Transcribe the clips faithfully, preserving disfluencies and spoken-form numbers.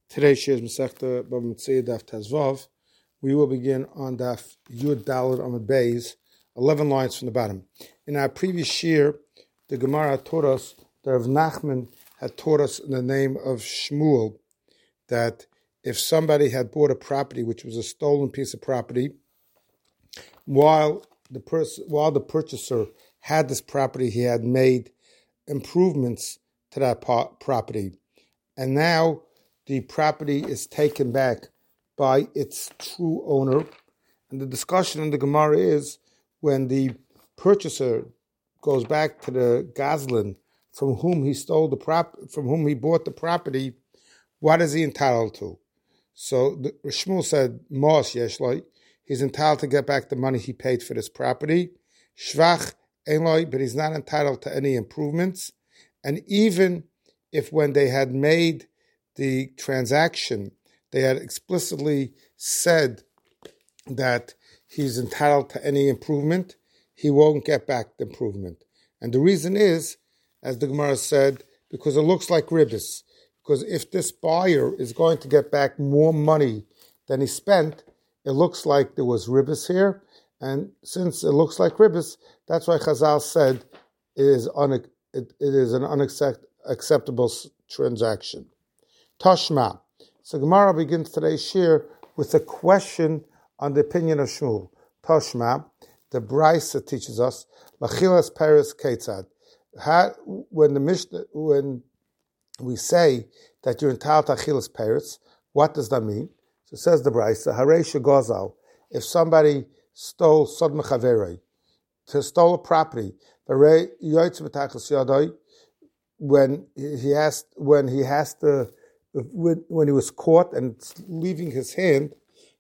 Today's Shir is Masechta Bava Metzia Daf Tezvav. We will begin on Daf Yud Daled Amud Beis, eleven lines from the bottom. In our previous Shir, the Gemara taught us that Rav Nachman had taught us in the name of Shmuel that if somebody had bought a property which was a stolen piece of property, while the pers- while the purchaser had this property, he had made improvements to that po- property, and now the property is taken back by its true owner. And the discussion in the Gemara is when the purchaser goes back to the Gazlan from whom he stole the prop, from whom he bought the property, what is he entitled to? So the, Shmuel said, Mos Yeshloi, he's entitled to get back the money he paid for this property. Shvach Einloi, but he's not entitled to any improvements. And even if when they had made the transaction, they had explicitly said that he's entitled to any improvement, he won't get back the improvement. And the reason is, as the Gemara said, because it looks like ribbis. Because if this buyer is going to get back more money than he spent, it looks like there was ribbis here. And since it looks like ribbis, that's why Chazal said it is, un- it, it is an unacceptable transaction. Tashma. So Gemara begins today's shir with a question on the opinion of Shmuel. Tashma, the Brisa teaches us, Lachilas Peres Ketzad. When the Mishnah, when we say that you're entitled to Achilas Peres, what does that mean? So it says the Brisa, Harei Shegozal, if somebody stole Sod Mechaverei, to stole a property, when he has when he has to when he was caught and leaving his hand,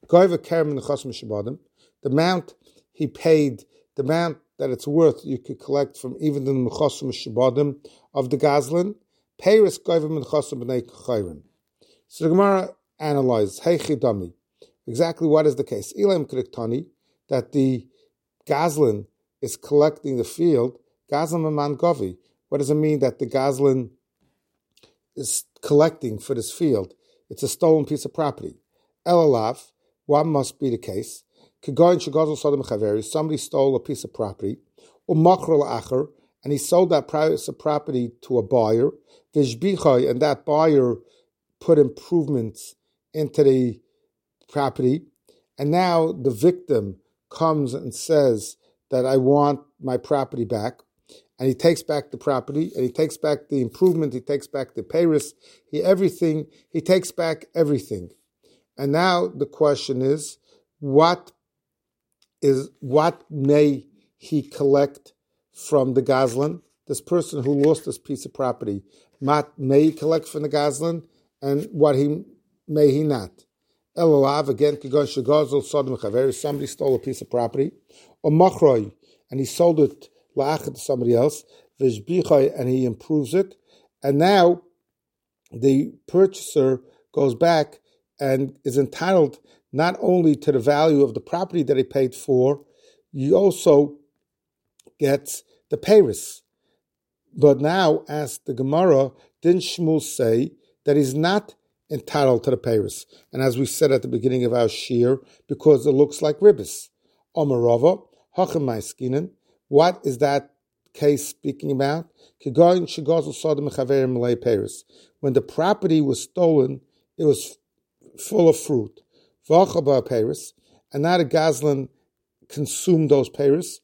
the amount he paid, the amount that it's worth, you could collect from even the mechosim shabadim of the Gazlan. Peiris goyva mechosim b'nei chayrim. So the Gemara analyzes, hey chidami, exactly what is the case? Ilam kriktani, that the Gazlan is collecting the field. Gazlan maman govi. What does it mean that the Gazlan is collecting for this field? It's a stolen piece of property. Elalav, what must be the case? Somebody stole a piece of property, and he sold that piece of property to a buyer, and that buyer put improvements into the property, and now the victim comes and says that I want my property back. And he takes back the property, and he takes back the improvement, he takes back the payris, he everything, he takes back everything. And now the question is, what is what may he collect from the Gazlan? This person who lost this piece of property, what may he collect from the Gazlan, and what he may he not? Elolav, again, somebody stole a piece of property, or machroi, and he sold it to somebody else, and he improves it, and now the purchaser goes back and is entitled not only to the value of the property that he paid for, he also gets the payris. But now, as the Gemara, didn't Shmuel say that he's not entitled to the payris? And as we said at the beginning of our shir, because it looks like ribbis. Omarova, hachem maiskinen. What is that case speaking about? When the property was stolen, it was full of fruit. And now the Gazlan consumed those peiros.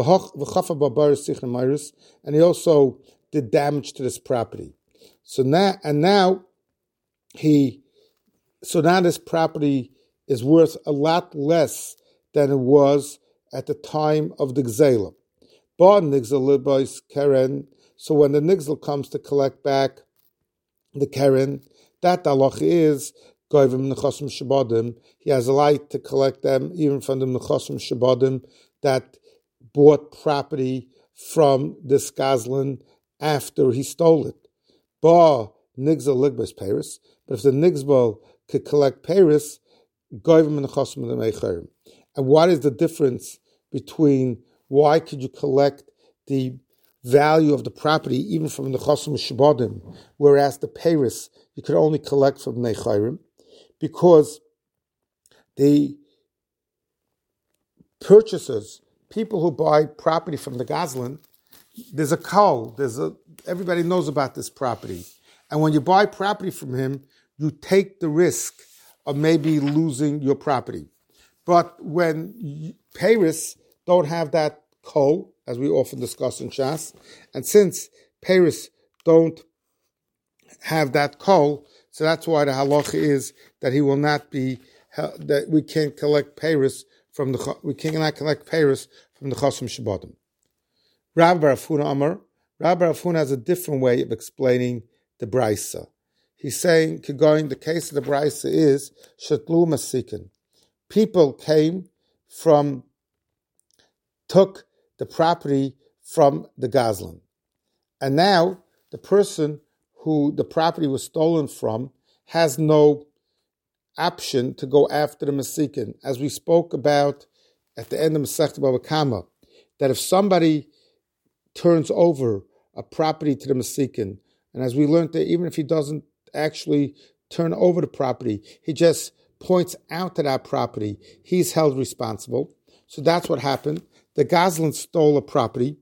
And he also did damage to this property. So now, and now he, so now this property is worth a lot less than it was at the time of the Gzela. So when the Nigzel comes to collect back the Keren, that halach is goyvim nechosim shabadim. He has a right to collect them even from the nechosim shabadim that bought property from this Gazlan after he stole it. Ba Nigzel ligbas peiris. But if the Nigzel could collect peiris, goyvim nechosim l'meicherim. And what is the difference between why could you collect the value of the property, even from the Chosam Shabadim, whereas the Paris you could only collect from Bnei Chayrim, because the purchasers, people who buy property from the Gazlan, there's a call, there's a everybody knows about this property. And when you buy property from him, you take the risk of maybe losing your property. But when Paris don't have that call, as we often discuss in Shas, and since Paris don't have that call, so that's why the halacha is that he will not be, that we can't collect Paris from the, we cannot collect Paris from the Chosam Shabadim. Rabbi Bar Afuna Amar, Rabbi Bar Afuna has a different way of explaining the Braisa. He's saying, going, the case of the Braisa is, Shatlu Masikin. People came from, took the property from the Gazlan. And now, the person who the property was stolen from has no option to go after the Masikin. As we spoke about at the end of Masechta Bava Kama, that if somebody turns over a property to the Masikin, and as we learned that even if he doesn't actually turn over the property, he just points out to that property, he's held responsible. So that's what happened. The Gazlan stole a property,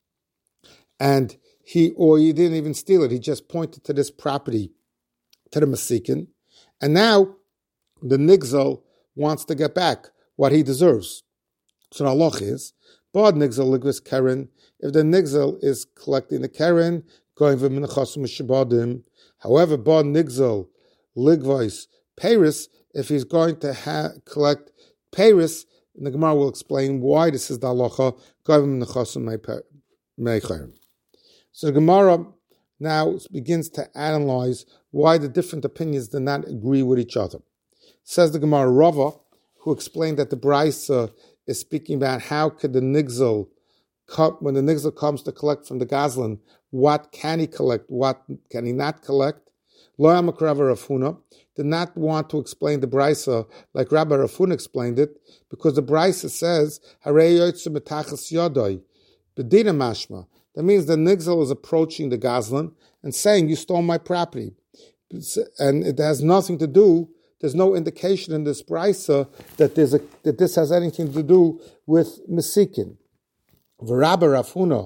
and he, or he didn't even steal it, he just pointed to this property, to the Masikin, and now the Nigzal wants to get back what he deserves. So the halach is, Bod Nigzal Ligvis Karen, if the Nigzal is collecting the Karen, going from the Chosam Shabadim. However, Bod Nigzal Ligvis Paris, if he's going to ha- collect Paris, and the Gemara will explain why this is the halacha, going from the Chosam Meichayim. So the Gemara now begins to analyze why the different opinions do not agree with each other. Says the Gemara, Rava, who explained that the Braisa is speaking about how could the Nigzal, when the Nigzal comes to collect from the Gazlan, what can he collect, what can he not collect? Lo Yamak Rabbi Rav Huna did not want to explain the Braisa like Rabbi Rav Huna explained it, because the Braisa says, Harei yotze metachas yodoi, b'dina mashma. That means the Nigzal is approaching the Gazlan and saying, you stole my property. And it has nothing to do, there's no indication in this Braisa that there's a, that this has anything to do with Mesikin. V'Rabbi Rav Huna,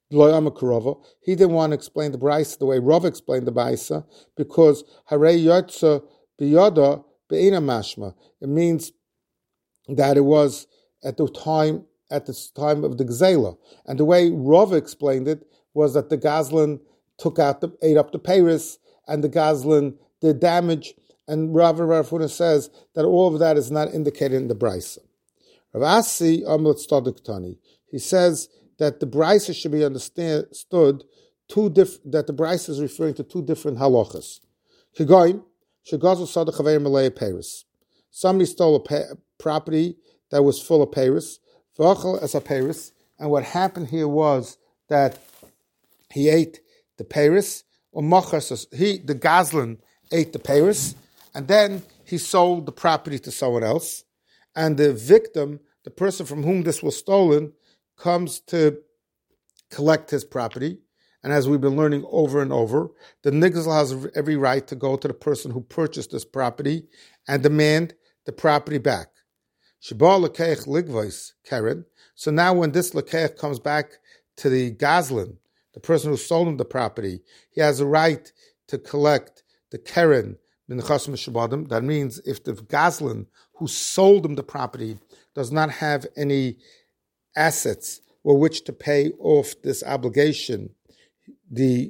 he didn't want to explain the Braisa the way Rav explained the Braisa, because Harei Yotze B'Yoda Be'ina Mashma. It means that it was at the time at the time of the Gzela. And the way Rav explained it was that the Gazlan took out the ate up the Paris, and the Gazlan did damage. And Rav Rav Huna says that all of that is not indicated in the Braisa. Rav Asi Amlet Stadiktani. He says that the Braisa should be understood two diff- that the Braisa is referring to two different halachas. Kigoyim, shegazu sada chaveir malay Paris. Somebody stole a pa- property that was full of Paris, v'achal as a Paris, and what happened here was that he ate the Paris, or machas, he the Gazlan ate the Paris, and then he sold the property to someone else, and the victim, the person from whom this was stolen, comes to collect his property. And as we've been learning over and over, the Nigzal has every right to go to the person who purchased this property and demand the property back. Sheba lekeich ligvais Karen. So now when this lekeich comes back to the Gazlan, the person who sold him the property, he has a right to collect the Karen min Chosam Shabadim. That means if the Gazlan who sold him the property does not have any assets with which to pay off this obligation, the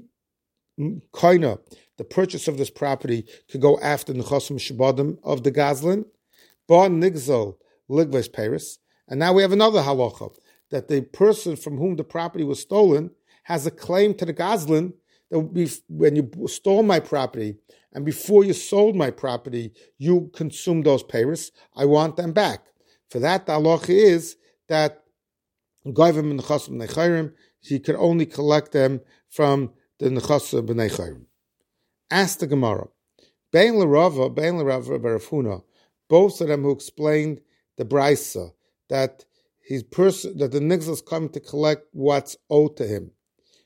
koina, the purchase of this property, could go after the Chosam Shabadim of the Gazlan. Ba Nigzal Ligvais Paris. And now we have another halacha, that the person from whom the property was stolen has a claim to the Gazlan that would be, when you stole my property and before you sold my property, you consumed those Paris, I want them back. For that, the halacha is that Goyvim and Nechassim B'nei Chayrim, he could only collect them from the Nechassim B'nei Chayrim. Ask the Gemara, Bein l'Rava, Bein l'Rava Bar Huna, both of them who explained the Braisa, that his person, that the Nigzal is coming to collect what's owed to him.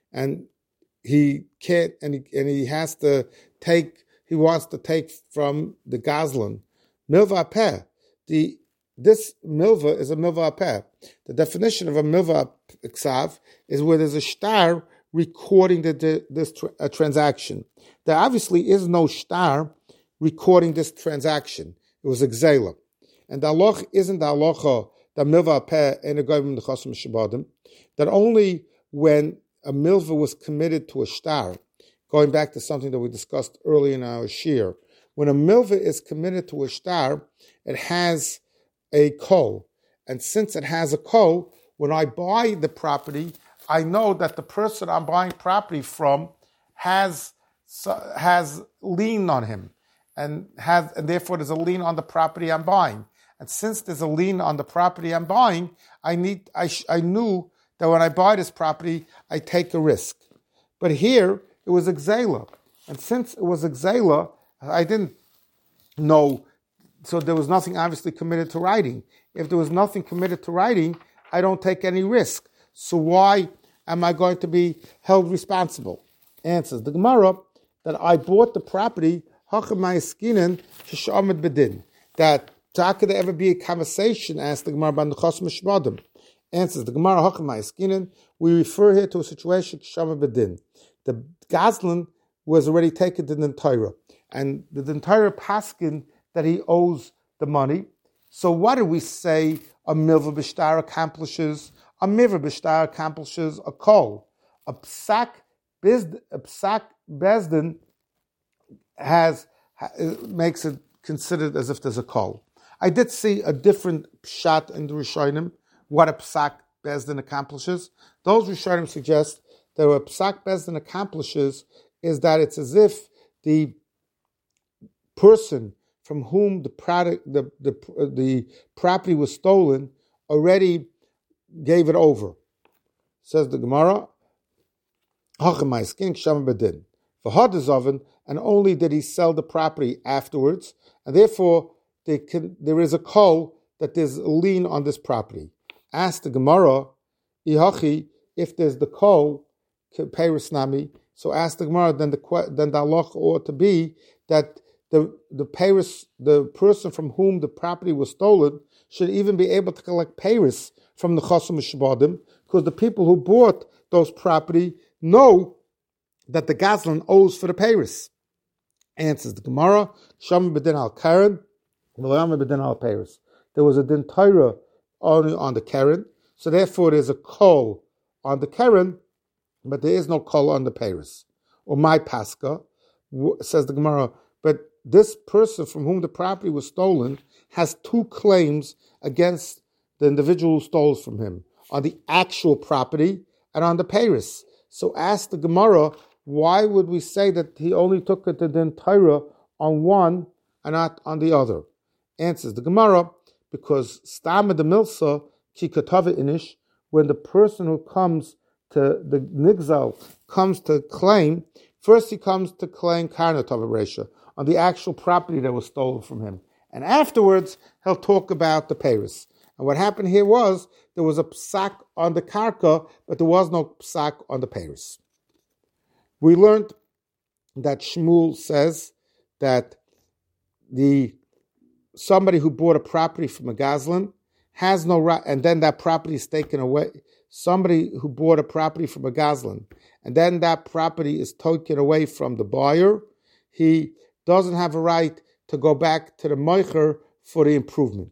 and he can't, and he, and he has to take, he wants to take from the Gazlan. Milva peh. The, this milva is a milva peh. The definition of a milva ksav is where there's a shtar recording the, the, this tra- a transaction. There obviously is no shtar recording this transaction. It was a gzela. And the halacha isn't the halacha that milva peh and a goyim the chasam shabadim, that only when a milva was committed to a shtar, going back to something that we discussed earlier in our shir, when a milva is committed to a shtar, it has a kol. And since it has a kol, when I buy the property, I know that the person I'm buying property from has has lien on him, and has and therefore there's a lien on the property I'm buying. And since there's a lien on the property I'm buying, I need I sh, I knew that when I buy this property, I take a risk. But here it was a gzela, and since it was a gzela, I didn't know. So there was nothing obviously committed to writing. If there was nothing committed to writing, I don't take any risk. So why am I going to be held responsible? Answers the Gemara that I bought the property hachamay sheshamad bedin. That how could there ever be a conversation? Asked the Gemara ban chas mishmadim. Answers the Gemara hachamay skinen. We refer here to a situation sheshamad bedin. The Gazlan was already taken to the Torah, and the Torah paskin that he owes the money. So what do we say a milva b'shtar accomplishes? A milva b'shtar accomplishes a kol. A psak bezdin has makes it considered as if there's a kol. I did see a different pshat in the Rishonim, what a psak bezdin accomplishes. Those Rishonim suggest that what psak bezdin accomplishes is that it's as if the person from whom the product, the, the the property was stolen, already gave it over. Says the Gemara, and only did he sell the property afterwards, and therefore they can, there is a call that there's a lien on this property. Ask the Gemara, if there's the call, nami. So ask the Gemara, then the then the halacha ought to be that The the payers, the person from whom the property was stolen should even be able to collect payers from the chasam shabadim, because the people who bought those property know that the Gazlan owes for the payers. Answers the Gemara, Sham b'din al Karen, V'layam b'din al payers. There was a din Torah only on the Karen, so therefore there's a call on the Karen, but there is no call on the payers. Or my Pascha, says the Gemara, but this person from whom the property was stolen has two claims against the individual who stole from him, on the actual property and on the payers. So ask the Gemara, why would we say that he only took it to the Torah on one and not on the other? Answers the Gemara, because Stama de Milsa ki katava inish, when the person who comes to the Nigzal comes to claim, first he comes to claim Karnatava Resha, on the actual property that was stolen from him. And afterwards, he'll talk about the payers. And what happened here was, there was a psak on the karka, but there was no psak on the payers. We learned that Shmuel says that the somebody who bought a property from a Gazlan has no right, and then that property is taken away. Somebody who bought a property from a Gazlan, and then that property is taken away from the buyer, he doesn't have a right to go back to the moicher for the improvement.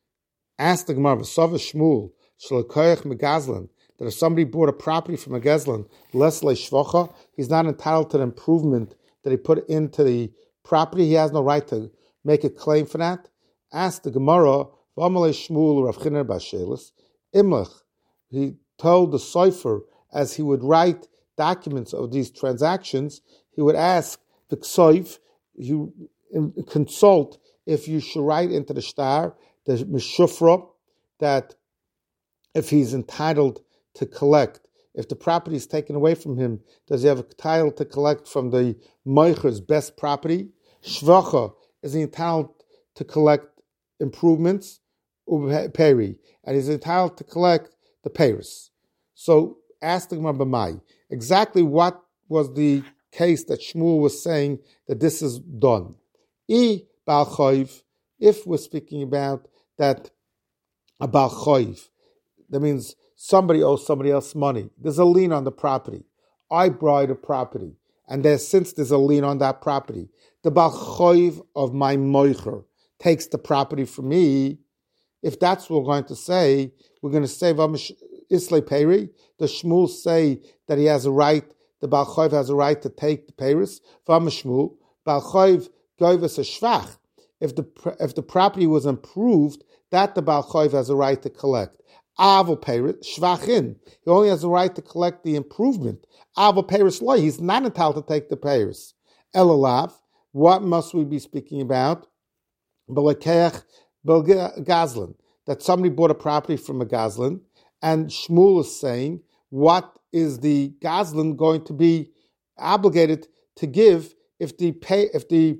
Ask the Gemara, V'sava Shmuel, Shlekoyach Megazlan, that if somebody bought a property from a Gazlan, less le shvacha, he's not entitled to the improvement that he put into the property. He has no right to make a claim for that. Ask the Gemara, V'amalei Shmuel Rav Chiner Bashelis, Imlech, he told the Sofer, as he would write documents of these transactions, he would ask the Ksoif, you consult if you should write into the shtar, the meshufra, that if he's entitled to collect, if the property is taken away from him, does he have a title to collect from the moicher's best property? Shvacha, is he entitled to collect improvements? Peri, and he's entitled to collect the payers. So asked the Gemara b'mai, exactly what was the case that Shmuel was saying that this is done. I Baal Choiv, if we're speaking about that a Baal Choiv, that means somebody owes somebody else money. There's a lien on the property. I borrowed a property, and there's, since there's a lien on that property, the Baal Choiv of my moicher takes the property from me. If that's what we're going to say, we're going to say Islay Peri. The Shmuel say that he has a right, the Baal Choiv has a right to take the Paris. Shmuel, Baal Choiv gave us a shvach. If the if the property was improved, that the Baal Choiv has a right to collect. Avol Paris, shvachin. He only has a right to collect the improvement. Avol Paris loy, he's not entitled to take the Paris. Elalav, what must we be speaking about? Belekech Gazlan, that somebody bought a property from a Gazlan, and Shmuel is saying, what is the Gazlan going to be obligated to give if the pay, if the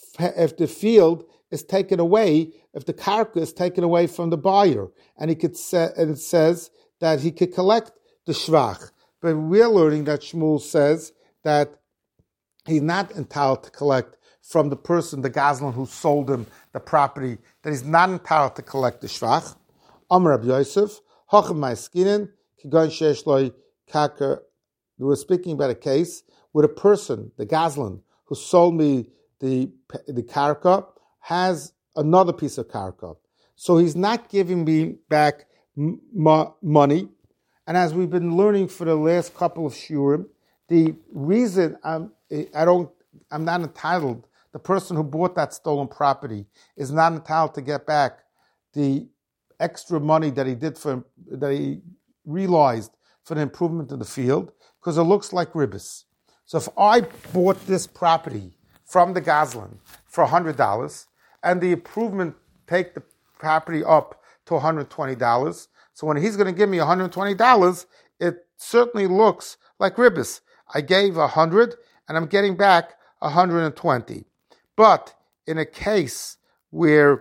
if the field is taken away, if the karka is taken away from the buyer, and he could say, and it says that he could collect the shvach. But we're learning that Shmuel says that he's not entitled to collect from the person, the Gazlan who sold him the property, that he's not entitled to collect the shvach. Amar Rabbi Yosef, Hochem Ma'askinen, Kigon Shesh Loi Kaka. We were speaking about a case where a person, the Gazlan, who sold me the the karka, has another piece of karka. So he's not giving me back m- m- money. And as we've been learning for the last couple of shurim, the reason I'm I don't I'm not entitled, the person who bought that stolen property is not entitled to get back the extra money that he did for that he realized for the improvement of the field, because it looks like ribbis. So if I bought this property from the Gazlan for one hundred dollars, and the improvement take the property up to one hundred twenty dollars, so when he's going to give me one hundred twenty dollars, it certainly looks like ribbis. I gave one hundred dollars, and I'm getting back one hundred twenty dollars. But in a case where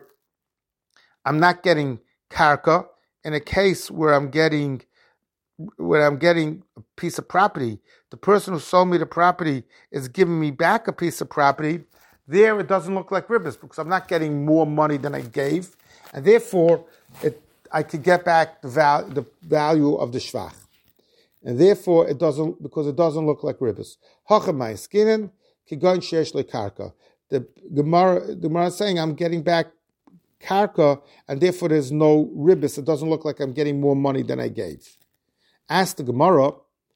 I'm not getting karka, in a case where I'm getting where I'm getting a piece of property, the person who sold me the property is giving me back a piece of property, there it doesn't look like ribbis because I'm not getting more money than I gave, and therefore it, I could get back the, val, the value of the shvach. And therefore it doesn't, because it doesn't look like ribbis. Hochamai skinen, kigon shesh le karka. The Gemara, the Gemara is saying I'm getting back karka, and therefore there's no ribbis. It doesn't look like I'm getting more money than I gave. Ask the Gemara,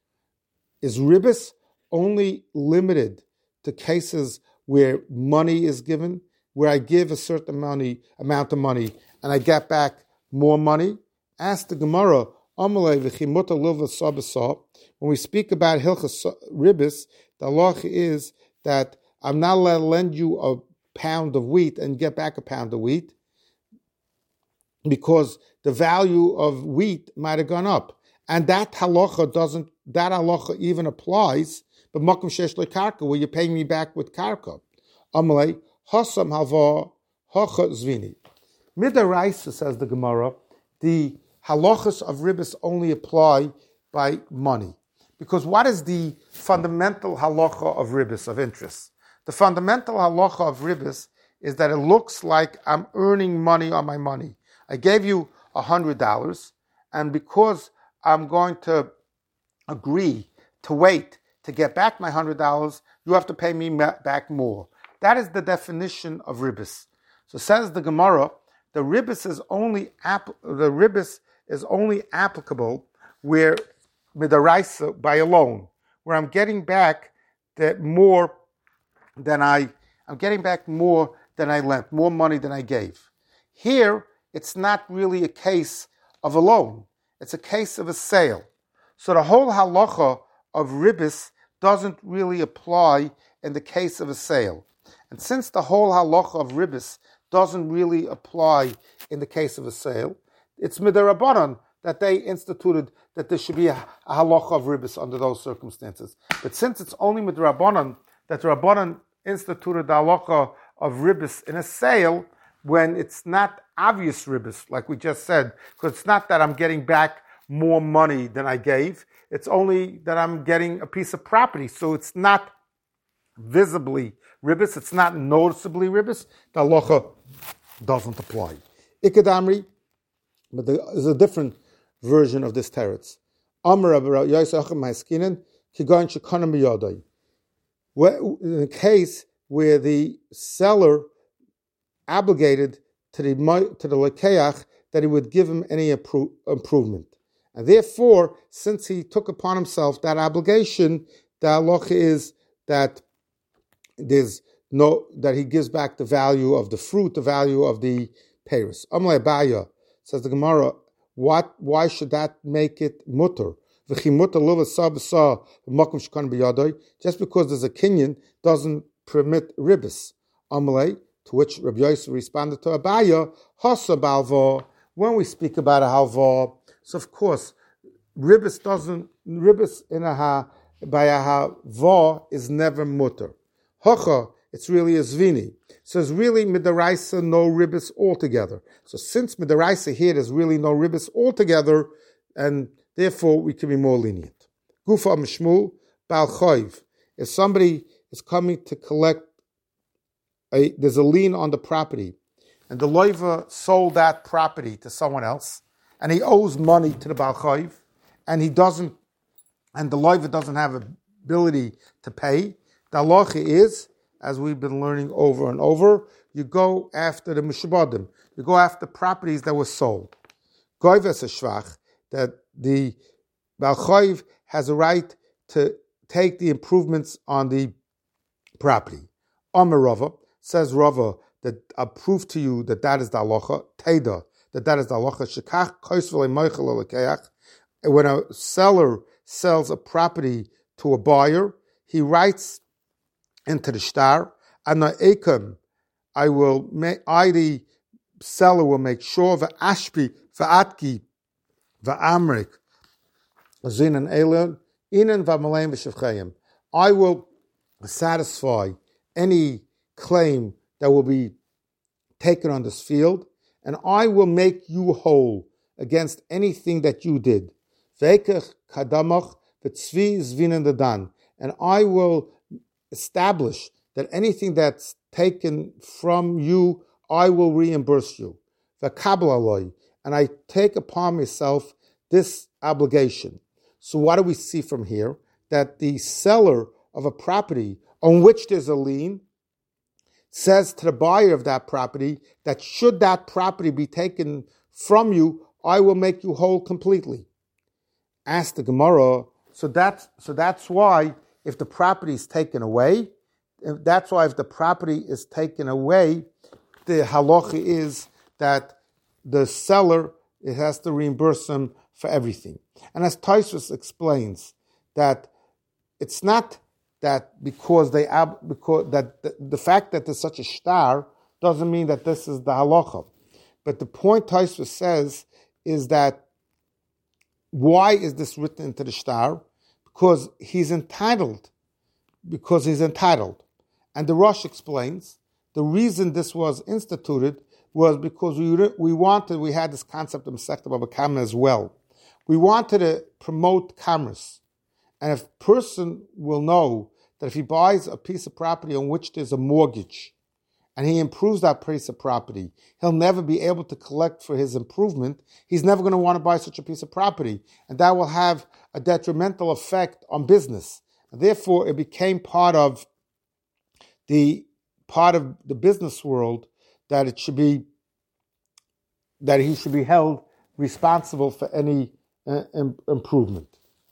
is ribbis only limited to cases where money is given, where I give a certain money, amount of money and I get back more money? Ask the Gemara, when we speak about hilchas ribbis, the halacha is that I'm not allowed to lend you a pound of wheat and get back a pound of wheat because the value of wheat might have gone up. And that halacha doesn't, that halacha even applies, but makom shesh le karka, where you're paying me back with karka. Amalei, hasam hava, hacha zvini. Midaraisa, says the Gemara, the halachas of ribbis only apply by money. Because what is the fundamental halacha of ribbis, of interest? The fundamental halacha of ribbis is that it looks like I'm earning money on my money. I gave you one hundred dollars, and because I'm going to agree to wait to get back my one hundred dollars, you have to pay me back more. That is the definition of ribbis. So says the Gemara, the ribbis is only app, the ribbis is only applicable where midaraisa, by a loan, where I'm getting back that more than I I'm getting back more than I lent, more money than I gave. Here, it's not really a case of a loan. It's a case of a sale. So the whole halacha of ribbis doesn't really apply in the case of a sale. And since the whole halacha of ribbis doesn't really apply in the case of a sale, it's midarabanan that they instituted that there should be a, a halacha of ribbis under those circumstances. But since it's only midarabanan that the Rabbanan instituted the halacha of ribbis in a sale, when it's not obvious ribbis, like we just said, because it's not that I'm getting back more money than I gave. It's only that I'm getting a piece of property. So it's not visibly ribis. It's not noticeably ribis. The halacha doesn't apply. Ikadamri, but there is a different version of this teretz. Amar Yosef Ma'askinen Kigon Shekonim B'Yodai. In the case where the seller obligated to the to the lekeach that he would give him any appro- improvement, and therefore, since he took upon himself that obligation, the halacha is that there's no that he gives back the value of the fruit, the value of the peiros. Amle Abaya says the Gemara, what? Why should that make it mutter? Just because there's a kinyan doesn't permit ribis. Amle, to which Rabbi Yosef responded to Abaya, Hasa balva. When we speak about a halva, so of course, ribis doesn't ribis in a ha by a halva is never mutter. Hocha, it's really a zvini. So it's really midaraisa, no ribis altogether. So since midaraisa here, there's really no ribis altogether, and therefore we can be more lenient. Gufa mishmul bal choiv. If somebody is coming to collect, a, there's a lien on the property, and the loiva sold that property to someone else, and he owes money to the bal choiv, and he doesn't, and the loiva doesn't have ability to pay. The halacha is, as we've been learning over and over, you go after the mishabadim. You go after properties that were sold. Goyves a shvach, that the Baal Chayv has a right to take the improvements on the property. Amar Rava, says Rava, that I prove to you that that is the halacha. Teda, that that is the halacha. Shekach kois v'lei moichel lekeach. When a seller sells a property to a buyer, he writes into the shtar, and ekem, I will make, I the seller will make sure v'ashpi v'atki v'amrik zinan elon inan v'maleim v'shevchayim. I will satisfy any claim that will be taken on this field, and I will make you whole against anything that you did. Ve'ekech kadamach v'tzvi zvinan dadan, and I will establish that anything that's taken from you, I will reimburse you. And I take upon myself this obligation. So what do we see from here? That the seller of a property on which there's a lien says to the buyer of that property that should that property be taken from you, I will make you whole completely. Ask the Gemara, so that's, so that's why if the property is taken away, that's why if the property is taken away, the halacha is that the seller, it has to reimburse them for everything. And as Tosfos explains, that it's not that because they because that the, the fact that there's such a shtar doesn't mean that this is the halacha. But the point Tosfos says is that why is this written into the shtar? Because he's entitled, because he's entitled. And the Rosh explains, the reason this was instituted was because we we wanted, we had this concept of Masechta Baba Kama as well. We wanted to promote commerce. And if a person will know that if he buys a piece of property on which there's a mortgage, and he improves that piece of property, he'll never be able to collect for his improvement. He's never going to want to buy such a piece of property. And that will have a detrimental effect on business. And therefore, it became part of the part of the business world that it should be, that he should be held responsible for any uh, im- improvement.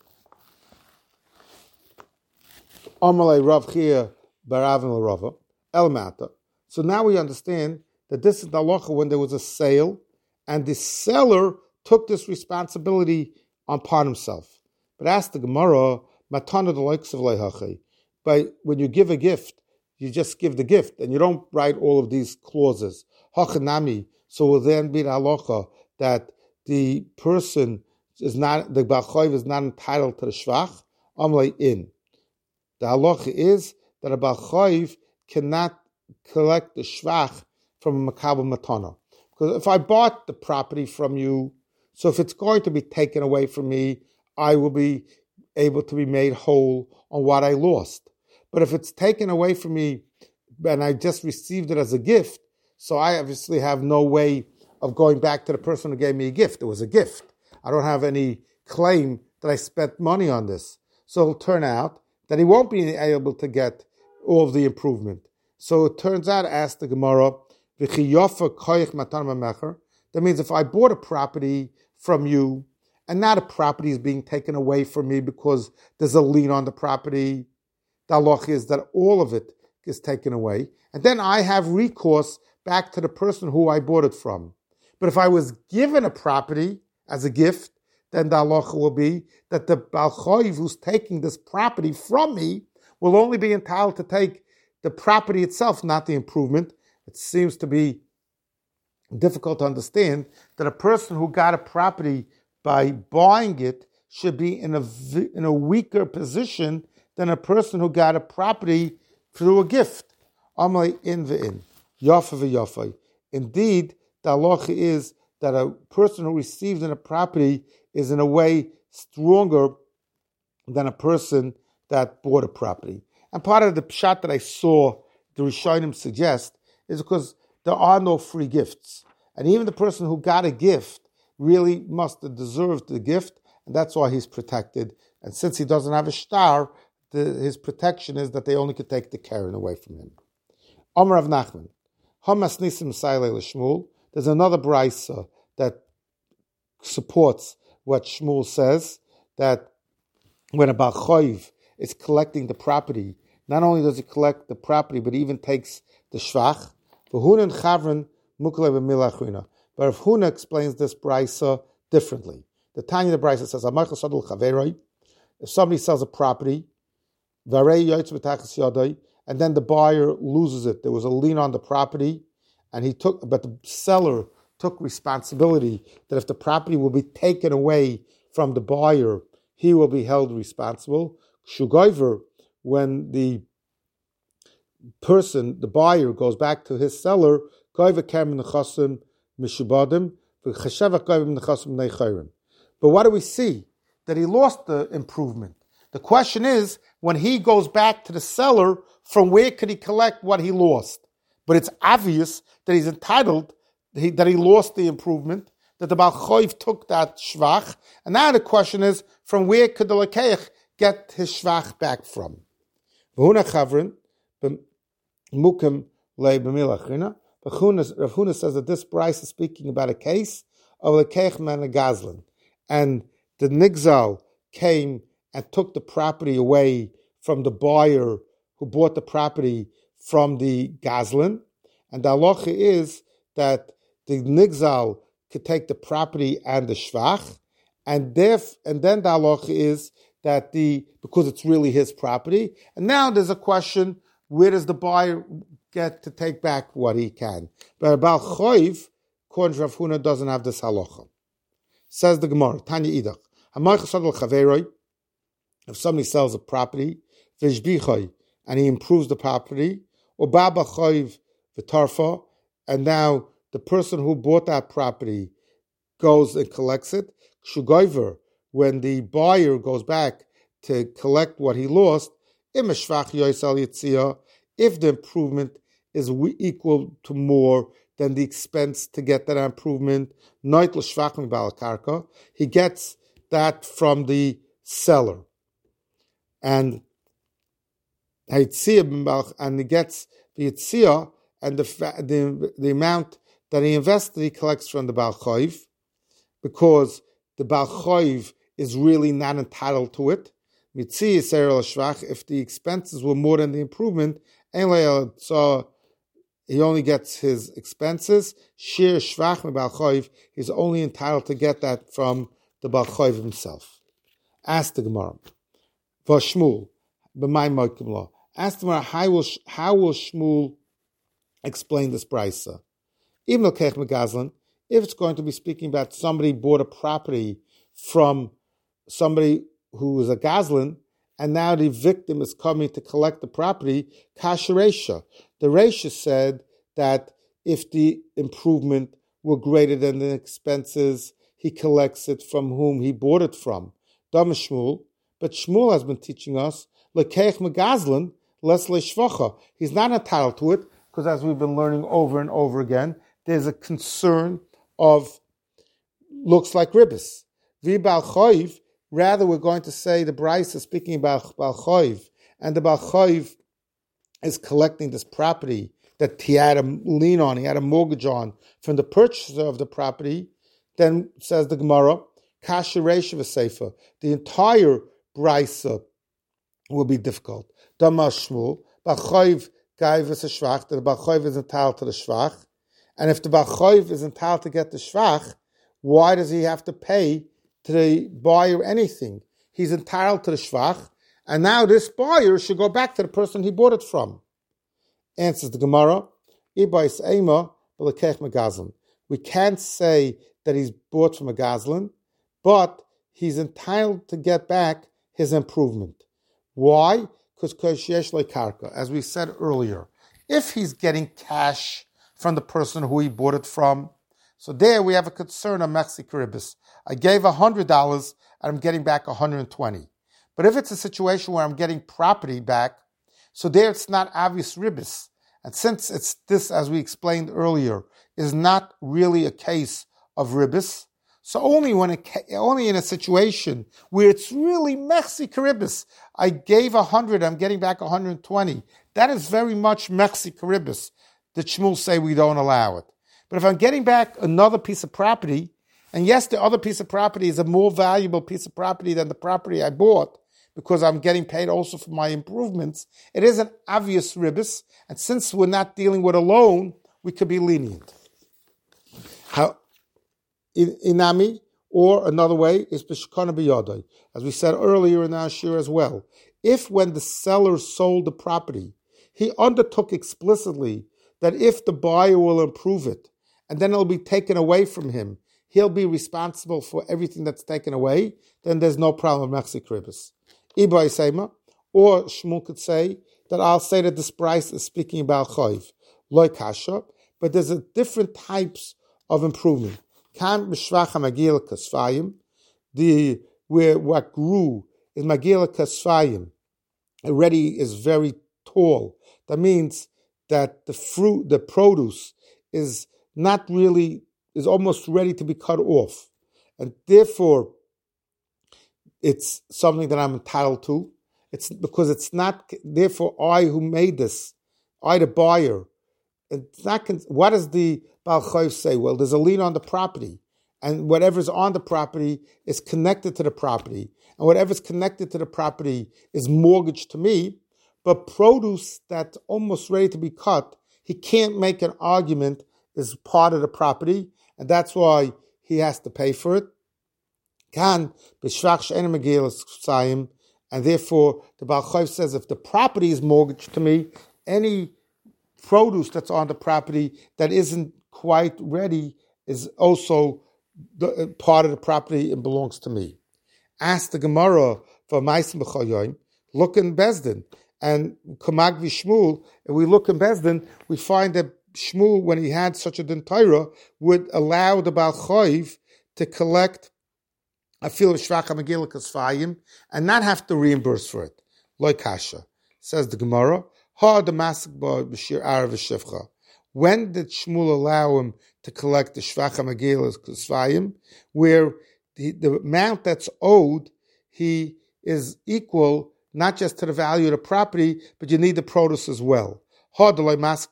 Amalei Rav Chia Baravin Rava El Mata. So now we understand that this is the halacha when there was a sale, and the seller took this responsibility upon himself. But ask the Gemara, Matana the likes of Leihachi. But when you give a gift, you just give the gift, and you don't write all of these clauses. Hachanami. So will then be the halacha that the person is not, the Baal Chayv is not entitled to the shvach. Amlei in. The halacha is that a Baal Chayv cannot collect the shvach from a makabel matana. Because if I bought the property from you, So if it's going to be taken away from me, I will be able to be made whole on what I lost. But if it's taken away from me and I just received it as a gift, so I obviously have no way of going back to the person who gave me a gift. It was a gift. I don't have any claim that I spent money on this. So it'll turn out that he won't be able to get all of the improvement. So it turns out, asked the Gemara, that means if I bought a property from you and now the property is being taken away from me because there's a lien on the property, the halach is that all of it is taken away. And then I have recourse back to the person who I bought it from. But if I was given a property as a gift, then the halacha will be that the Baal Choiv who's taking this property from me will only be entitled to take the property itself, not the improvement. It seems to be difficult to understand that a person who got a property by buying it should be in a, in a weaker position than a person who got a property through a gift. Amalei in ve'in, yafa ve'yafa. Indeed, the halacha is that a person who received in a property is in a way stronger than a person that bought a property. And part of the pshat that I saw the Rishonim suggest is because there are no free gifts. And even the person who got a gift really must have deserved the gift, and that's why he's protected. And since he doesn't have a star, the, his protection is that they only could take the Karen away from him. Omer Rav Nachman, Hamas Nisim Sailei L'Shmuel. There's another brisa that supports what Shmuel says, that when a Baal Choiv is collecting the property, not only does he collect the property, but he even takes the shvach. But Rav Huna explains this brisa differently. The Tanya the brisa says, if somebody sells a property, and then the buyer loses it, there was a lien on the property, and he took, but the seller took responsibility that if the property will be taken away from the buyer, he will be held responsible. Shugoiver, when the person, the buyer, goes back to his seller, but what do we see? That he lost the improvement. The question is, when he goes back to the seller, from where could he collect what he lost? But it's obvious that he's entitled, that he, that he lost the improvement, that the Baal Choiv took that shvach, and now the question is, from where could the Lekeich get his shvach back from? Rav Huna says that this price is speaking about a case of Lekeich man a Gazlan, and the Nigzal came and took the property away from the buyer who bought the property from the Gazlan, and the halacha is that the Nigzal could take the property and the shvach, and def, and then the halacha is that the, because it's really his property, and now there's a question, where does the buyer get to take back what he can? But Baal Choiv, according to Rav Huna, doesn't have this halacha. Says the Gemara, Tanya Idach, if somebody sells a property, and he improves the property, or Baba Choiv v'tarfa, and now the person who bought that property goes and collects it. Shugoiver, when the buyer goes back to collect what he lost, if the improvement is equal to more than the expense to get that improvement, he gets that from the seller. And and he gets the yitzia, and the, the the amount that he invested, he collects from the Baal Choiv, because the Baal Choiv is really not entitled to it. If the expenses were more than the improvement, so he only gets his expenses. Shir shvach me Baal Choiv, he's only entitled to get that from the Baal Choiv himself. Ask the Gemara, Vashmul, b'may mokim law. Ask the Gemara, how will how will Shmuel explain this brisa? Even Lekech Megazlan, if it's going to be speaking about somebody bought a property from somebody who is a Gazlan, and now the victim is coming to collect the property, Kasha Reisha. The Reisha said that if the improvement were greater than the expenses, he collects it from whom he bought it from. Dam Shmuel, but Shmuel has been teaching us, Lekeich Megazlin, Les Leshvacha. He's not entitled to it, because as we've been learning over and over again, there's a concern of, looks like ribbis. Vi Bal Choiv, rather we're going to say the Bryce is speaking about Bal Choiv, and the Bal Choiv is collecting this property that he had a lien on, he had a mortgage on, from the purchaser of the property. Then says the Gemara, Kasha Reish V'Seifa, the entire Brisa will be difficult. Dama Shmuel, Bal Choiv Gai V'Seshvach, that the Bal Choiv is entitled to the Shvach, and if the Bal Choiv is entitled to get the Shvach, why does he have to pay to the buyer anything? He's entitled to the Shvach, and now this buyer should go back to the person he bought it from. Answers the Gemara, Ibais Ema B'Lekech Megazlin. We can't say that he's bought from a Gazlin, but he's entitled to get back his improvement. Why? Because Koshesh Karka, as we said earlier, if he's getting cash from the person who he bought it from, so there we have a concern of Mechsi Karibis. I gave one hundred dollars and I'm getting back one hundred twenty dollars. But if it's a situation where I'm getting property back, so there it's not obvious ribis. And since it's this, as we explained earlier, is not really a case of ribis, so only when it, only in a situation where it's really mechsi karibis, I gave one hundred, I'm getting back one hundred twenty. That is very much mechsi karibis. The Shmuel say we don't allow it. But if I'm getting back another piece of property, and yes, the other piece of property is a more valuable piece of property than the property I bought, because I'm getting paid also for my improvements, it is an obvious ribis, and since we're not dealing with a loan, we could be lenient. How, inami, or another way, is b'shkana b'yadai. As we said earlier in our shir as well, if when the seller sold the property, he undertook explicitly that if the buyer will improve it, and then it'll be taken away from him, he'll be responsible for everything that's taken away, then there's no problem with Mechsi Karibis. Iba Isema, or Shmuel could say that I'll say that this price is speaking about Choiv, Loi Kasha, but there's a different types of improvement. Kam Mishvach HaMagil Kasfayim, the where what grew is Magil Kasfayim, already is very tall. That means that the fruit, the produce is not really, is almost ready to be cut off. And therefore, it's something that I'm entitled to. It's because it's not, therefore I who made this, I the buyer, it's not, what does the Baal Choiv say? Well, there's a lien on the property, and whatever's on the property is connected to the property, and whatever's connected to the property is mortgaged to me, but produce that's almost ready to be cut, he can't make an argument is part of the property, and that's why he has to pay for it. Kan b'shvach she'en megilus ksayim, and therefore the Baal Choiv says if the property is mortgaged to me, any produce that's on the property that isn't quite ready is also the, part of the property and belongs to me. Ask the Gemara for Ma'asim b'chayoyim, look in Bezdin, and Kamag v'Shmuel, and we look in Bezdin, we find that Shmuel, when he had such a din Torah, would allow the Baal Choiv to collect a fil of shvach hamagil kasfayim and not have to reimburse for it. Loi kasha, says the Gemara. Ha the masik ba b'shir arav v'shivcha. When did Shmuel allow him to collect the shvach hamagil kasfayim, where the, the amount that's owed, he is equal not just to the value of the property, but you need the produce as well. But if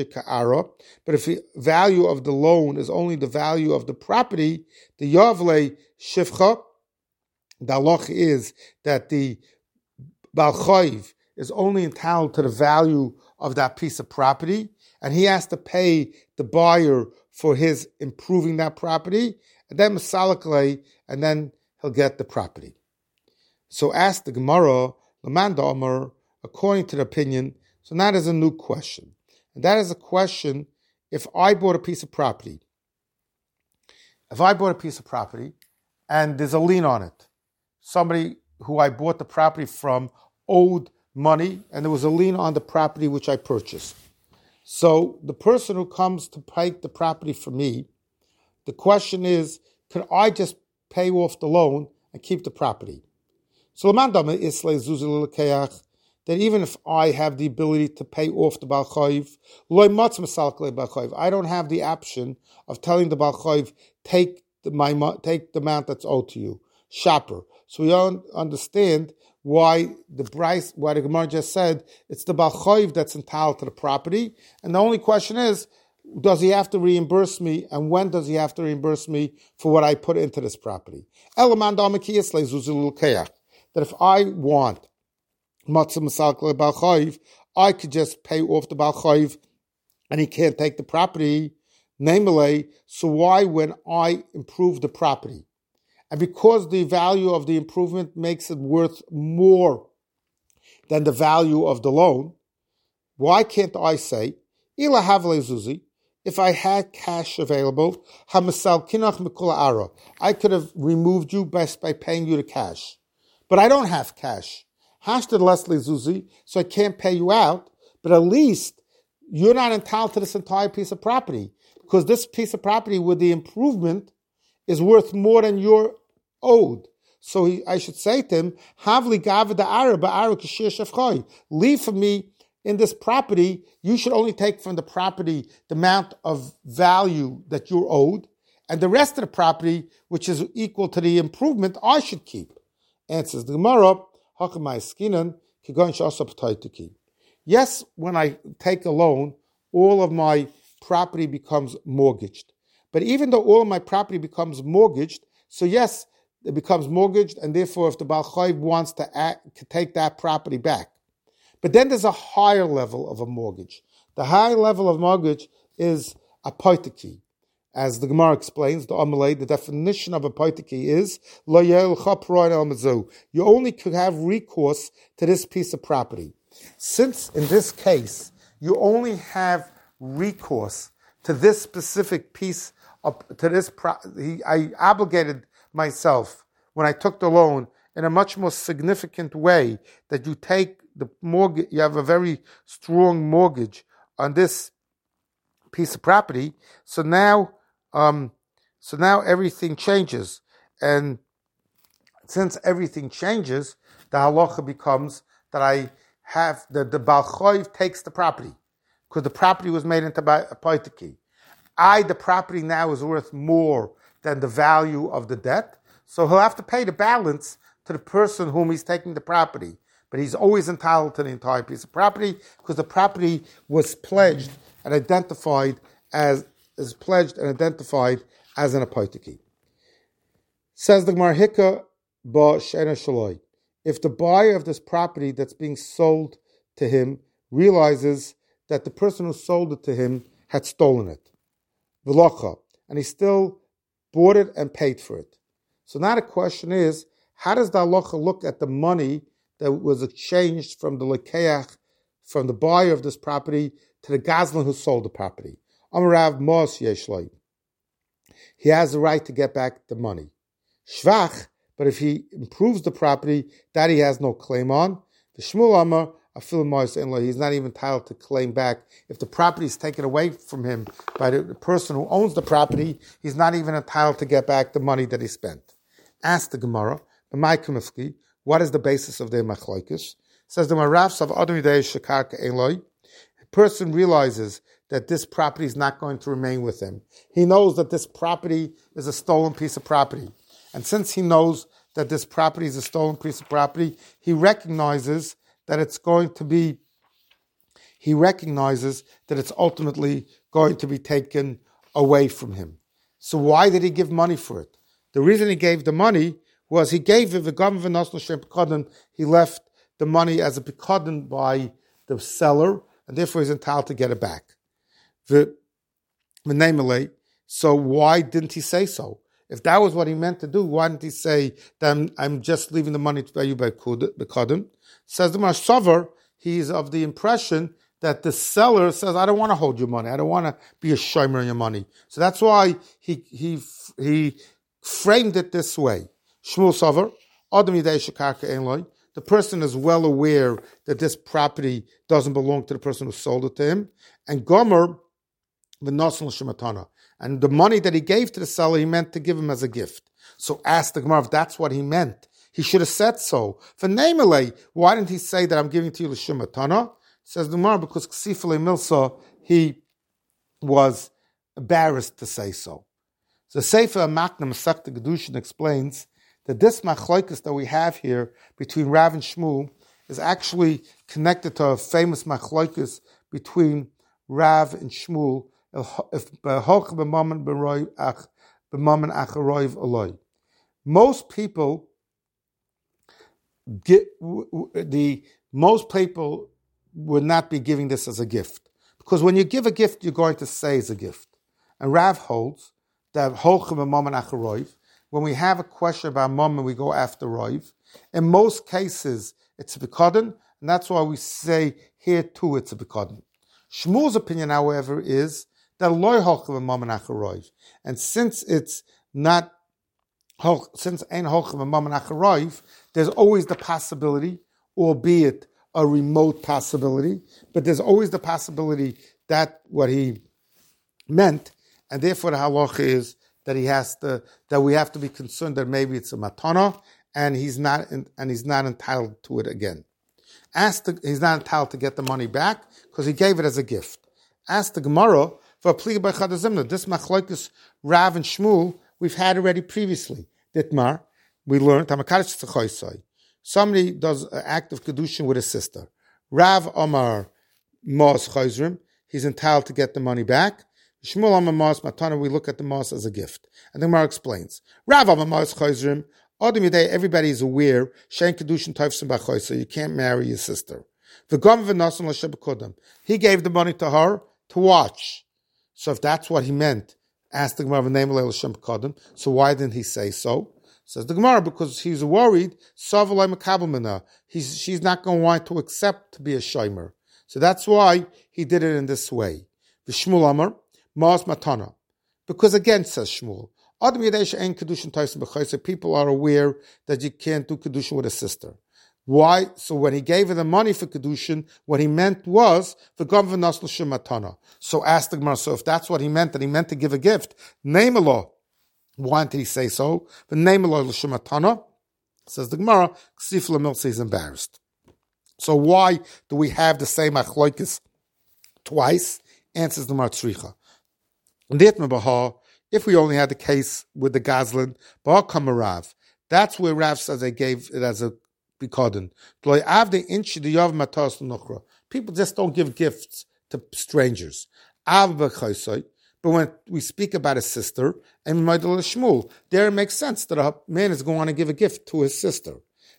the value of the loan is only the value of the property, the Yavle Shivcha, the halach is that the Baal Choiv is only entitled to the value of that piece of property, and he has to pay the buyer for his improving that property, and then Masalakle, and then he'll get the property. So ask the Gemara, Laman Da'amar, according to the opinion. So that is a new question. And that is a question, if I bought a piece of property, if I bought a piece of property and there's a lien on it, somebody who I bought the property from owed money and there was a lien on the property which I purchased. So the person who comes to take the property from me, the question is, could I just pay off the loan and keep the property? So that even if I have the ability to pay off the Baal Chayv, I don't have the option of telling the Baal Chayv, take the, my, take the amount that's owed to you. Shopper. So we don't understand why the Bryce, why the Gemara just said it's the Baal Chayv that's entitled to the property. And the only question is, does he have to reimburse me, and when does he have to reimburse me for what I put into this property? That if I want matzah masal Baal Chayv, I could just pay off the Baal Chayv, and he can't take the property. Namely, so why when I improve the property, and because the value of the improvement makes it worth more than the value of the loan, why can't I say, Ila havle zuzi, if I had cash available, hamasal kinach mikula ara, I could have removed you best by paying you the cash. But I don't have cash. Hashted Leslie Zuzi, so I can't pay you out, but at least you're not entitled to this entire piece of property, because this piece of property with the improvement is worth more than you're owed. So he, I should say to him, Havli gavda ara ba'ara kashir shafchai. Leave for me in this property. You should only take from the property the amount of value that you're owed, and the rest of the property, which is equal to the improvement, I should keep. Answers the Gemara, yes, when I take a loan, all of my property becomes mortgaged. But even though all of my property becomes mortgaged, so yes, it becomes mortgaged, and therefore if the Baal Chayv wants to, act, to take that property back. But then there's a higher level of a mortgage. The higher level of mortgage is a poitiki. As the Gemara explains, the Amalei, the definition of a poitiki is, you only could have recourse to this piece of property. Since in this case, you only have recourse to this specific piece of, to this, pro- I obligated myself when I took the loan in a much more significant way that you take the mortgage, you have a very strong mortgage on this piece of property. So now, um, so now everything changes. And since everything changes, the halacha becomes that I have, the, the Baal Chayv takes the property, because the property was made into a poitiki. I, the property now is worth more than the value of the debt, so he'll have to pay the balance to the person whom he's taking the property. But he's always entitled to the entire piece of property, because the property was pledged and identified as, is pledged and identified as an apoitiki. Says the Gemara, Hika ba she'ena shaloi. If the buyer of this property that's being sold to him realizes that the person who sold it to him had stolen it, v'locha, and he still bought it and paid for it. So now the question is, how does the halacha look at the money that was exchanged from the lekeach, from the buyer of this property, to the gazlan who sold the property? Amarav mos yeshloi. He has the right to get back the money. Shvach, but if he improves the property, that he has no claim on. The Shmuel Amar, he's not even entitled to claim back. If the property is taken away from him by the person who owns the property, he's not even entitled to get back the money that he spent. Ask the Gemara, what is the basis of their machlokes? Says the Marafs of Adam Yidei Shekarka Eloi. A person realizes that this property is not going to remain with him. He knows that this property is a stolen piece of property. And since he knows that this property is a stolen piece of property, he recognizes that it's going to be, he recognizes that it's ultimately going to be taken away from him. So why did he give money for it? The reason he gave the money was he gave it, he left the money as a pekadon by the seller, and therefore he's entitled to get it back. So why didn't he say so? If that was what he meant to do, why didn't he say that I'm, I'm just leaving the money to pay you by pekadon? Says the Mashavar, he's of the impression that the seller says, I don't want to hold your money. I don't want to be a shomer on your money. So that's why he he he framed it this way. Shmuel Savar, Adam Yidei Shekarka Einloi, the person is well aware that this property doesn't belong to the person who sold it to him. And Gomer, v'nosan l'shematana. And the money that he gave to the seller, he meant to give him as a gift. So ask the Gemara if that's what he meant. He should have said so. For Neimele, why didn't he say that I'm giving to you l'shematana? Says the Gemara, because Ksifale Milsa, he was embarrassed to say so. So Sefer Makna Masechta Gedushin explains that this machlokes that we have here between Rav and Shmuel is actually connected to a famous machlokes between Rav and Shmuel. Most people get the most people would not be giving this as a gift, because when you give a gift, you're going to say it's a gift. And Rav holds that when we have a question about mom and we go after Roiv, in most cases it's a bikoden, and that's why we say here too it's a bikoden. Shmuel's opinion, however, is that loy holchem mom and acharoiv, and since it's not since ain't holchem mom and acharoiv, there's always the possibility, albeit a remote possibility, but there's always the possibility that what he meant, and therefore the halacha is that he has to, that we have to be concerned that maybe it's a matana, and he's not, in, and he's not entitled to it again. Ask the, he's not entitled to get the money back because he gave it as a gift. Ask the Gemara for a pliga by Chadazimna. This machlokes Rav and Shmuel we've had already previously. Ditmar, we learned Hamakadish Tzachoisai. Somebody does an act of kedushin with his sister. Rav Omar Mos Chayzrim, he's entitled to get the money back. Shmuel Omar Mos Matana, we look at the Mos as a gift. And the Gemara explains. Rav Omar Mos Chayzrim, Adam Yedei, everybody is aware, Shein Kedushin Taifsim B'Choysa, you can't marry your sister. V'gam v'nasan l'shem b'kodam. He gave the money to her to watch. So if that's what he meant, ask the Gemara v'neim l'shem b'kodam, so why didn't he say so? Says the Gemara, because he's worried, Savalai Makabel Mina, he's she's not going to want to accept to be a shomer. So that's why he did it in this way. V'shmuel Amar, Ma'as Matana. Because again, says Shmuel, people are aware that you can't do kedushin with a sister. Why? So when he gave her the money for kedushin, what he meant was the governor matana. So ask the Gemara. So if that's what he meant, that he meant to give a gift, name a law. Why did he say so? The name a law l'shematana, says the Gemara. Ksif Lamilsa is embarrassed. So why do we have the same achloikis twice? Answers the Gemara tzricha. If we only had the case with the Gazlan, Rav, that's where Rav says they gave it as a bikoden. People just don't give gifts to strangers. But when we speak about a sister, and Shmuel, there it makes sense that a man is going to give a gift to his sister.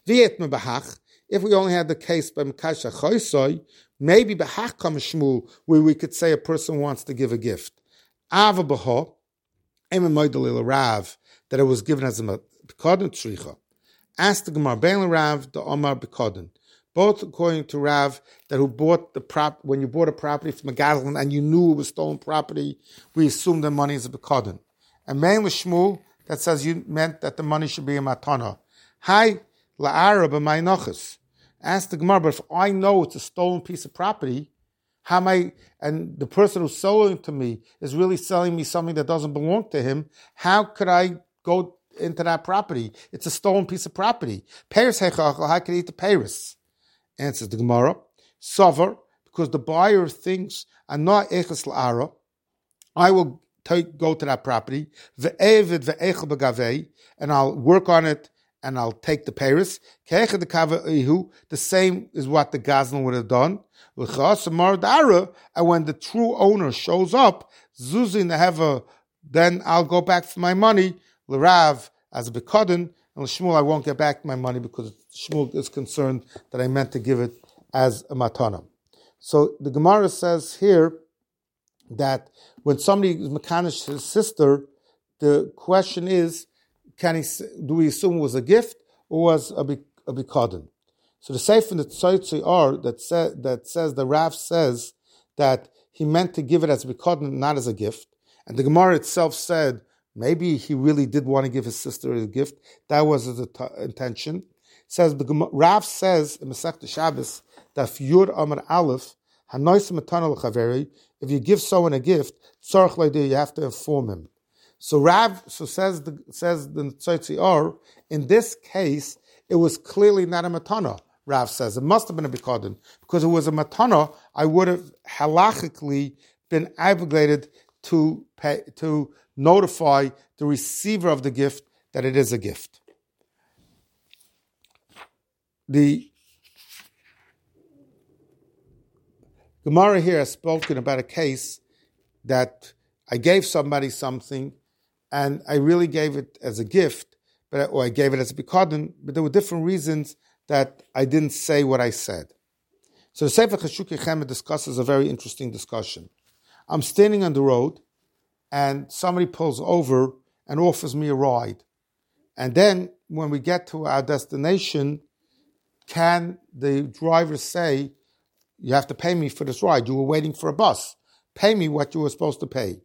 If we only had the case by Mekasha Choisoi, maybe Behach comes Shmuel, where we could say a person wants to give a gift. Ava Beho, Rav, that it was given as a B'kodin Tzricha. Ask the Gemara, Ben Rav, the Omar B'kodin. Both according to Rav, that who bought the prop, when you bought a property from a Gazlan and you knew it was stolen property, we assume the money is a B'kodin. And Man with Shmuel, that says you meant that the money should be a Matana. Hi, La'ara b'may nochas. Ask the Gemara, but if I know it's a stolen piece of property, how am I, and the person who's selling to me is really selling me something that doesn't belong to him, how could I go into that property? It's a stolen piece of property. Paris hechachal, how could I eat the Paris? Answers the Gemara, Sover, because the buyer thinks, I'm not eches la'ara, I will take, go to that property, ve'evid ve'echel b'gavei, and I'll work on it, and I'll take the Paris. The same is what the Gazlan would have done. And when the true owner shows up, Zuzi Neheva, then I'll go back for my money. L'Rav as a B'kodin, and L'Shmuel I won't get back my money because Shmuel is concerned that I meant to give it as a matana. So the Gemara says here that when somebody is mekanish his sister, the question is, can he? Do we assume it was a gift or was a b'kodin? So the sefer in the Tzaitzei are that says that says the Rav says that he meant to give it as a b'kodin, not as a gift, and the Gemara itself said maybe he really did want to give his sister a gift. That was his intention. It says the Gemara, Rav says in Masechta Shabbos that Yud Amar Aleph Hanois Matana l'Chaveri, if you give someone a gift, tzarich leidu, you have to inform him. So Rav, so says the says the Tzotzi Or, in this case, it was clearly not a matana. Rav says it must have been a bikadin, because it was a matana. I would have halachically been obligated to pay, to notify the receiver of the gift that it is a gift. The Gemara here has spoken about a case that I gave somebody something, and I really gave it as a gift, but or I gave it as a bikadon, but there were different reasons that I didn't say what I said. So the Sefer Cheshukei Chemed discusses a very interesting discussion. I'm standing on the road, and somebody pulls over and offers me a ride. And then when we get to our destination, can the driver say, you have to pay me for this ride? You were waiting for a bus. Pay me what you were supposed to pay.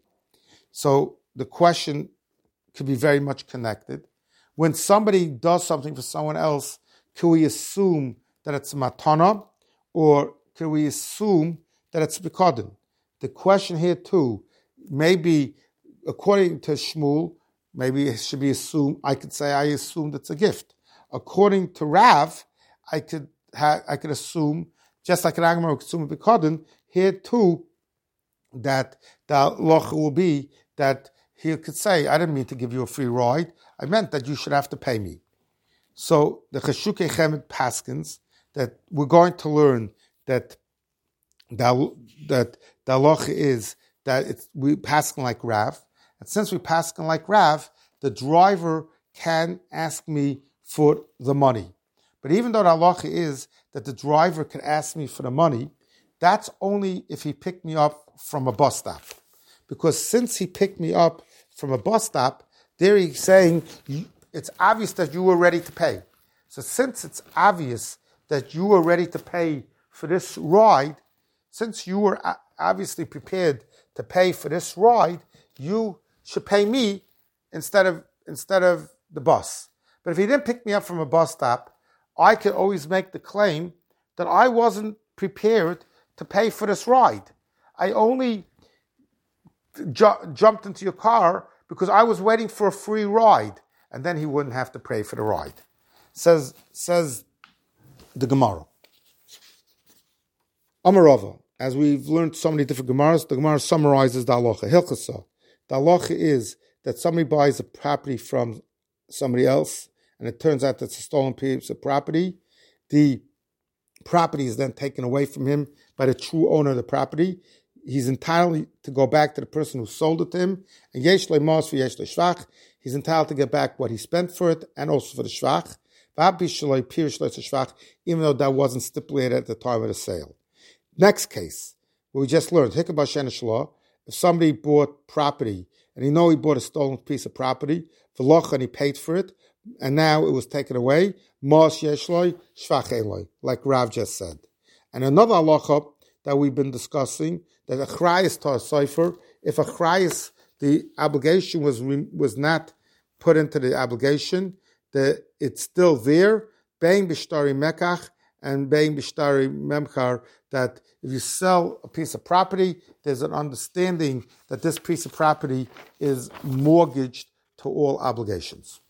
So the question could be very much connected. When somebody does something for someone else, can we assume that it's a matana, or can we assume that it's bikadon? The question here too, maybe according to Shmuel, maybe it should be assumed, I could say I assumed it's a gift. According to Rav, I could ha, I could assume, just like an Agmar would assume a bikadon, here too, that the halacha will be that he could say, I didn't mean to give you a free ride, I meant that you should have to pay me. So the Cheshukei Chemed paskins that we're going to learn that the, that the halacha is that it's, we paskin like Rav, and since we paskin like Rav, the driver can ask me for the money. But even though the halacha is that the driver can ask me for the money, that's only if he picked me up from a bus stop. Because since he picked me up from a bus stop, there he's saying, it's obvious that you were ready to pay. So since it's obvious that you were ready to pay for this ride, since you were obviously prepared to pay for this ride, you should pay me instead of instead of the bus. But if he didn't pick me up from a bus stop, I could always make the claim that I wasn't prepared to pay for this ride. I only ju- jumped into your car because I was waiting for a free ride, and then he wouldn't have to pay for the ride. Says says the Gemara. Amarava, as we've learned so many different Gemaras, the Gemara summarizes the halacha. Hilchasa. The halacha is that somebody buys a property from somebody else, and it turns out that it's a stolen piece of property. The property is then taken away from him by the true owner of the property. He's entitled to go back to the person who sold it to him. And yesh le mos v'yesh le shvach. He's entitled to get back what he spent for it and also for the shvach. Even though that wasn't stipulated at the time of the sale. Next case, what we just learned, Hikabah Shenish law, if somebody bought property and he know he bought a stolen piece of property, v'loch, and he paid for it, and now it was taken away, mos yeshloi, shvach eloi, like Rav just said. And another halacha that we've been discussing, that a chrayis tar cipher, if a chrayis, the obligation was was not put into the obligation, the, it's still there, bein b'shtari mekach, and bein b'shtari memchar, that if you sell a piece of property, there's an understanding that this piece of property is mortgaged to all obligations.